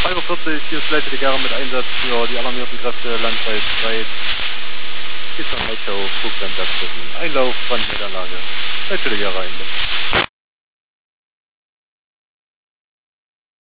3:40 hier ist Fleischliche mit Einsatz für die alarmierten Kräfte landweit breit. Geht zur Nightshow, Fluglandsatzschiffen. Einlauf, Brandmeldanlage. Fleischliche Ende.